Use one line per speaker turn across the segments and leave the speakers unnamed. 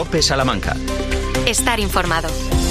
COPE Salamanca.
Estar informado.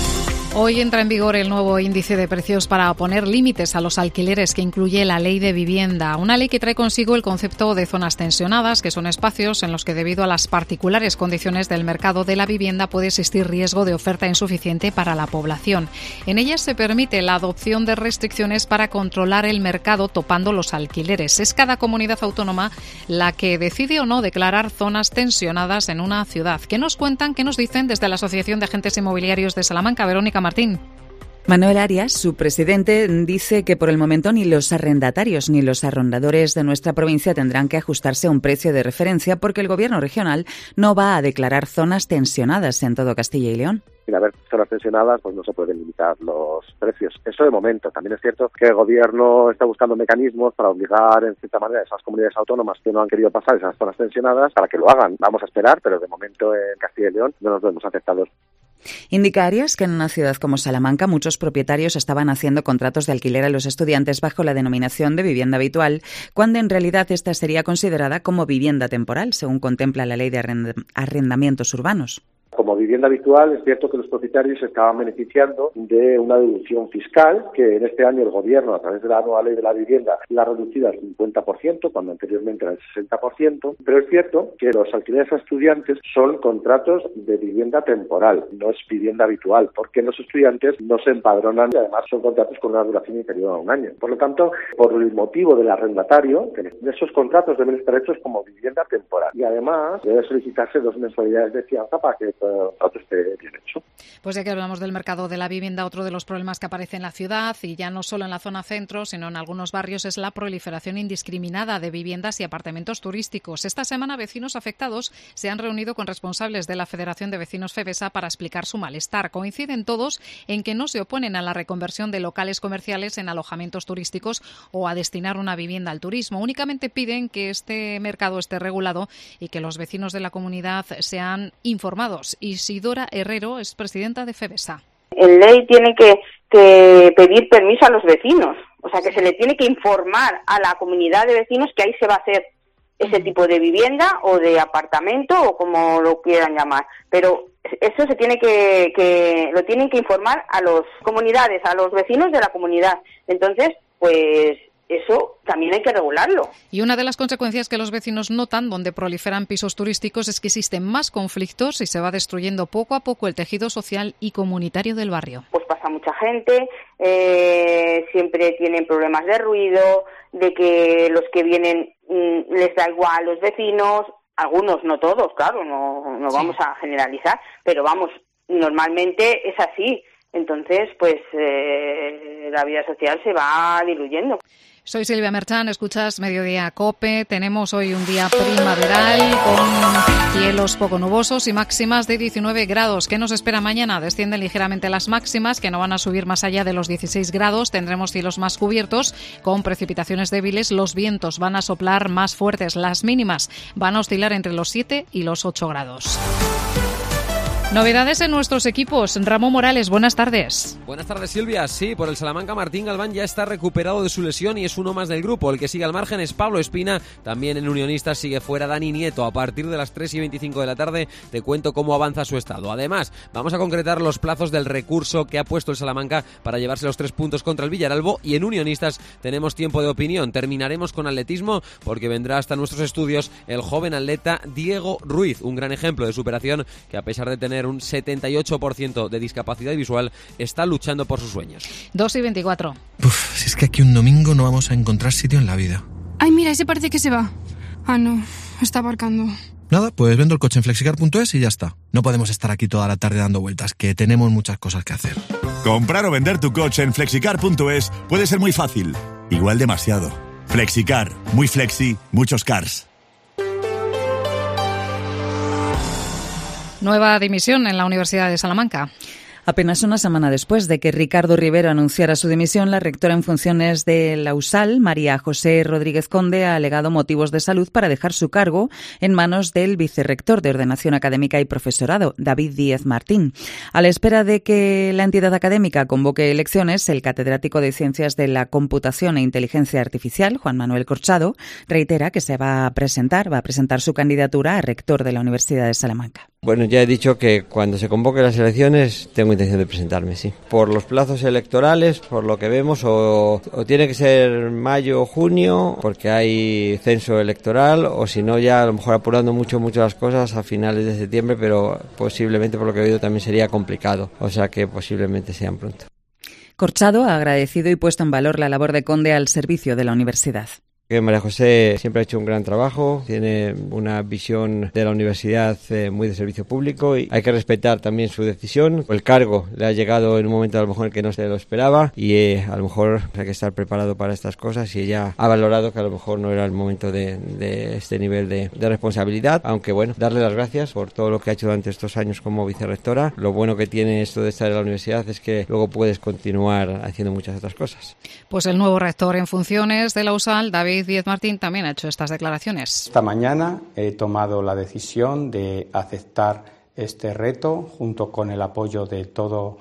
Hoy entra en vigor el nuevo índice de precios para poner límites a los alquileres que incluye la Ley de Vivienda, una ley que trae consigo el concepto de zonas tensionadas, que son espacios en los que debido a las particulares condiciones del mercado de la vivienda puede existir riesgo de oferta insuficiente para la población. En ellas se permite la adopción de restricciones para controlar el mercado topando los alquileres. Es cada comunidad autónoma la que decide o no declarar zonas tensionadas en una ciudad. ¿Qué nos cuentan, qué nos dicen desde la Asociación de Agentes Inmobiliarios de Salamanca? Verónica Martín.
Manuel Arias, su presidente, dice que por el momento ni los arrendatarios ni los arrendadores de nuestra provincia tendrán que ajustarse a un precio de referencia porque el Gobierno regional no va a declarar zonas tensionadas en todo Castilla y León.
Sin haber zonas tensionadas, pues no se pueden limitar los precios. Eso de momento. También es cierto que el Gobierno está buscando mecanismos para obligar, en cierta manera, a esas comunidades autónomas que no han querido pasar esas zonas tensionadas para que lo hagan. Vamos a esperar, pero de momento en Castilla y León no nos vemos afectados.
Indica Arias que en una ciudad como Salamanca muchos propietarios estaban haciendo contratos de alquiler a los estudiantes bajo la denominación de vivienda habitual, cuando en realidad esta sería considerada como vivienda temporal, según contempla la Ley de Arrendamientos Urbanos.
Como vivienda habitual, es cierto que los propietarios se estaban beneficiando de una deducción fiscal que en este año el Gobierno, a través de la nueva Ley de la Vivienda, la ha reducido al 50%, cuando anteriormente era el 60%. Pero es cierto que los alquileres a estudiantes son contratos de vivienda temporal, no es vivienda habitual, porque los estudiantes no se empadronan y además son contratos con una duración inferior a un año. Por lo tanto, por el motivo del arrendatario, esos contratos deben estar hechos como vivienda temporal. Y además debe solicitarse 2 mensualidades de fianza para que otro esté bien hecho.
Pues ya que hablamos del mercado de la vivienda, otro de los problemas que aparece en la ciudad, y ya no solo en la zona centro, sino en algunos barrios, es la proliferación indiscriminada de viviendas y apartamentos turísticos. Esta semana, vecinos afectados se han reunido con responsables de la Federación de Vecinos FEVESA para explicar su malestar. Coinciden todos en que no se oponen a la reconversión de locales comerciales en alojamientos turísticos o a destinar una vivienda al turismo. Únicamente piden que este mercado esté regulado y que los vecinos de la comunidad sean informados. Isidora Herrero es presidenta de FEVESA.
En ley tiene que pedir permiso a los vecinos, o sea que se le tiene que informar a la comunidad de vecinos que ahí se va a hacer ese tipo de vivienda o de apartamento o como lo quieran llamar, pero eso se tiene lo tienen que informar a las comunidades, a los vecinos de la comunidad. Entonces, pues eso también hay que regularlo.
Y una de las consecuencias que los vecinos notan donde proliferan pisos turísticos es que existen más conflictos y se va destruyendo poco a poco el tejido social y comunitario del barrio.
Pues pasa mucha gente, siempre tienen problemas de ruido, de que los que vienen les da igual a los vecinos, algunos, no todos, claro, no vamos a generalizar, pero vamos, normalmente es así. Entonces, pues la vida social se va diluyendo.
Soy Silvia Merchán, escuchas Mediodía COPE. Tenemos hoy un día primaveral con cielos poco nubosos y máximas de 19 grados. ¿Qué nos espera mañana? Descienden ligeramente las máximas, que no van a subir más allá de los 16 grados. Tendremos cielos más cubiertos con precipitaciones débiles. Los vientos van a soplar más fuertes. Las mínimas van a oscilar entre los 7 y los 8 grados. Novedades en nuestros equipos. Ramón Morales, buenas tardes.
Buenas tardes, Silvia. Sí, por el Salamanca, Martín Galván ya está recuperado de su lesión y es uno más del grupo. El que sigue al margen es Pablo Espina. También en Unionistas sigue fuera Dani Nieto. A partir de las 3:25 de la tarde te cuento cómo avanza su estado. Además, vamos a concretar los plazos del recurso que ha puesto el Salamanca para llevarse los 3 puntos contra el Villaralbo. Y en Unionistas tenemos tiempo de opinión. Terminaremos con atletismo porque vendrá hasta nuestros estudios el joven atleta Diego Ruiz. Un gran ejemplo de superación que, a pesar de tener un 78% de discapacidad visual, está luchando por sus sueños.
2:24.
Si es que aquí un domingo no vamos a encontrar sitio en la vida.
Ay, mira, ese parece que se va. Ah, no, está aparcando.
Nada, pues vendo el coche en flexicar.es y ya está. No podemos estar aquí toda la tarde dando vueltas, que tenemos muchas cosas que hacer.
Comprar o vender tu coche en flexicar.es puede ser muy fácil, igual demasiado. Flexicar, muy flexi, muchos cars.
Nueva dimisión en la Universidad de Salamanca.
Apenas una semana después de que Ricardo Rivero anunciara su dimisión, la rectora en funciones de la USAL, María José Rodríguez Conde, ha alegado motivos de salud para dejar su cargo en manos del vicerrector de Ordenación Académica y Profesorado, David Díez Martín. A la espera de que la entidad académica convoque elecciones, el catedrático de Ciencias de la Computación e Inteligencia Artificial, Juan Manuel Corchado, reitera que va a presentar su candidatura a rector de la Universidad de Salamanca.
Bueno, ya he dicho que cuando se convoquen las elecciones tengo intención de presentarme, sí. Por los plazos electorales, por lo que vemos, o tiene que ser mayo o junio, porque hay censo electoral, o si no ya a lo mejor apurando mucho las cosas a finales de septiembre, pero posiblemente por lo que he oído también sería complicado, o sea que posiblemente sean pronto.
Corchado ha agradecido y puesto en valor la labor de Conde al servicio de la universidad.
María José siempre ha hecho un gran trabajo, tiene una visión de la universidad muy de servicio público y hay que respetar también su decisión. El cargo le ha llegado en un momento a lo mejor en que no se lo esperaba y a lo mejor hay que estar preparado para estas cosas y ella ha valorado que a lo mejor no era el momento de este nivel de responsabilidad, aunque bueno, darle las gracias por todo lo que ha hecho durante estos años como vicerrectora. Lo bueno que tiene esto de estar en la universidad es que luego puedes continuar haciendo muchas otras cosas.
Pues el nuevo rector en funciones de la USAL, David Díez Martín, también ha hecho estas declaraciones.
Esta mañana he tomado la decisión de aceptar este reto junto con el apoyo de todo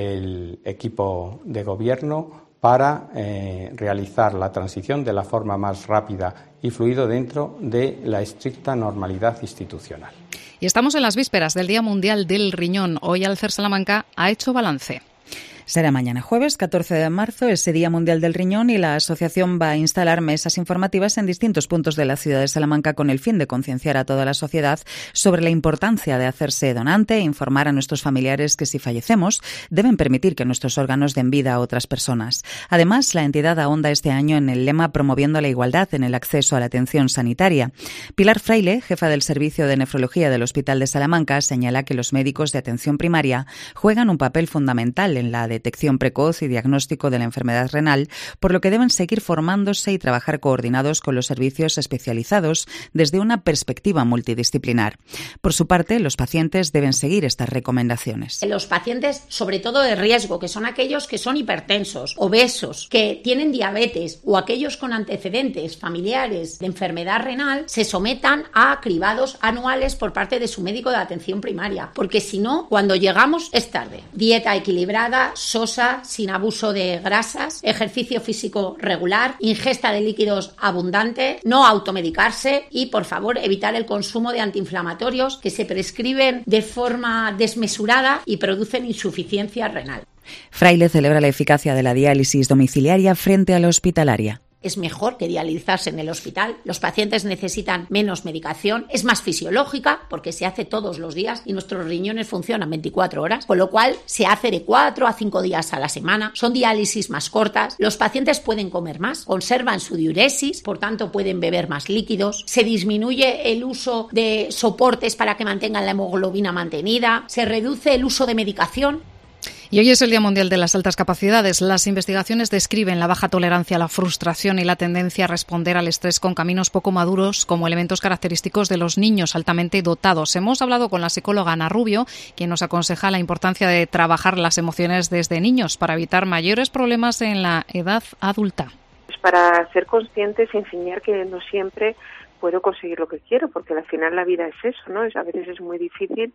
el equipo de gobierno para realizar la transición de la forma más rápida y fluida dentro de la estricta normalidad institucional.
Y estamos en las vísperas del Día Mundial del Riñón. Hoy Alcer Salamanca ha hecho balance.
Será mañana jueves, 14 de marzo, ese Día Mundial del Riñón y la asociación va a instalar mesas informativas en distintos puntos de la ciudad de Salamanca con el fin de concienciar a toda la sociedad sobre la importancia de hacerse donante e informar a nuestros familiares que si fallecemos deben permitir que nuestros órganos den vida a otras personas. Además, la entidad ahonda este año en el lema promoviendo la igualdad en el acceso a la atención sanitaria. Pilar Fraile, jefa del Servicio de Nefrología del Hospital de Salamanca, señala que los médicos de atención primaria juegan un papel fundamental en la detección precoz y diagnóstico de la enfermedad renal, por lo que deben seguir formándose y trabajar coordinados con los servicios especializados desde una perspectiva multidisciplinar. Por su parte, los pacientes deben seguir estas recomendaciones.
Los pacientes, sobre todo de riesgo, que son aquellos que son hipertensos, obesos, que tienen diabetes o aquellos con antecedentes familiares de enfermedad renal, se sometan a cribados anuales por parte de su médico de atención primaria, porque si no, cuando llegamos es tarde. Dieta equilibrada, sosa, sin abuso de grasas, ejercicio físico regular, ingesta de líquidos abundante, no automedicarse y, por favor, evitar el consumo de antiinflamatorios que se prescriben de forma desmesurada y producen insuficiencia renal.
Fraile celebra la eficacia de la diálisis domiciliaria frente a la hospitalaria.
Es mejor que dializarse en el hospital. Los pacientes necesitan menos medicación. Es más fisiológica porque se hace todos los días y nuestros riñones funcionan 24 horas, con lo cual se hace de 4 a 5 días a la semana. Son diálisis más cortas. Los pacientes pueden comer más, conservan su diuresis, por tanto pueden beber más líquidos. Se disminuye el uso de soportes para que mantengan la hemoglobina mantenida. Se reduce el uso de medicación.
Y hoy es el Día Mundial de las Altas Capacidades. Las investigaciones describen la baja tolerancia a la frustración y la tendencia a responder al estrés con caminos poco maduros como elementos característicos de los niños altamente dotados. Hemos hablado con la psicóloga Ana Rubio, quien nos aconseja la importancia de trabajar las emociones desde niños para evitar mayores problemas en la edad adulta.
Para ser conscientes y enseñar que no siempre puedo conseguir lo que quiero, porque al final la vida es eso, ¿no? A veces es muy difícil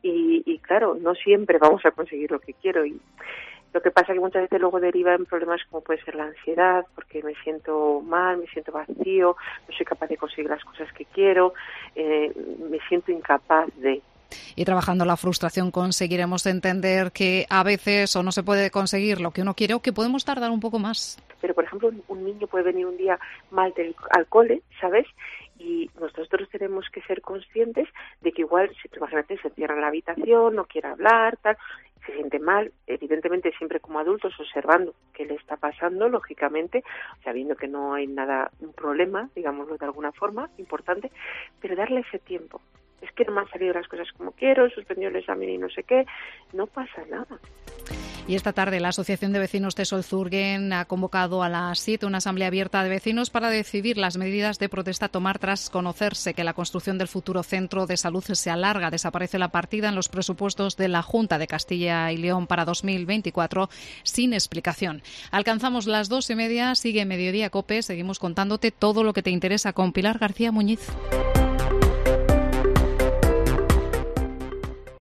y claro, no siempre vamos a conseguir lo que quiero. Y lo que pasa es que muchas veces luego deriva en problemas como puede ser la ansiedad, porque me siento mal, me siento vacío, no soy capaz de conseguir las cosas que quiero, me siento incapaz de...
Y trabajando la frustración conseguiremos entender que a veces o no se puede conseguir lo que uno quiere o que podemos tardar un poco más.
Pero, por ejemplo, un niño puede venir un día mal al cole, ¿sabes? Y nosotros tenemos que ser conscientes de que igual, si imagínate, se encierra en la habitación, no quiere hablar, tal, se siente mal, evidentemente siempre como adultos observando qué le está pasando, lógicamente, sabiendo que no hay nada, un problema, digámoslo de alguna forma, importante, pero darle ese tiempo. Es que no me han salido las cosas como quiero, he suspendido el examen y no sé qué, no pasa nada.
Y esta tarde la Asociación de Vecinos de Solzurguen ha convocado a las 7 una asamblea abierta de vecinos para decidir las medidas de protesta a tomar tras conocerse que la construcción del futuro centro de salud se alarga. Desaparece la partida en los presupuestos de la Junta de Castilla y León para 2024 sin explicación. Alcanzamos las 2:30, sigue Mediodía COPE, seguimos contándote todo lo que te interesa con Pilar García Muñiz.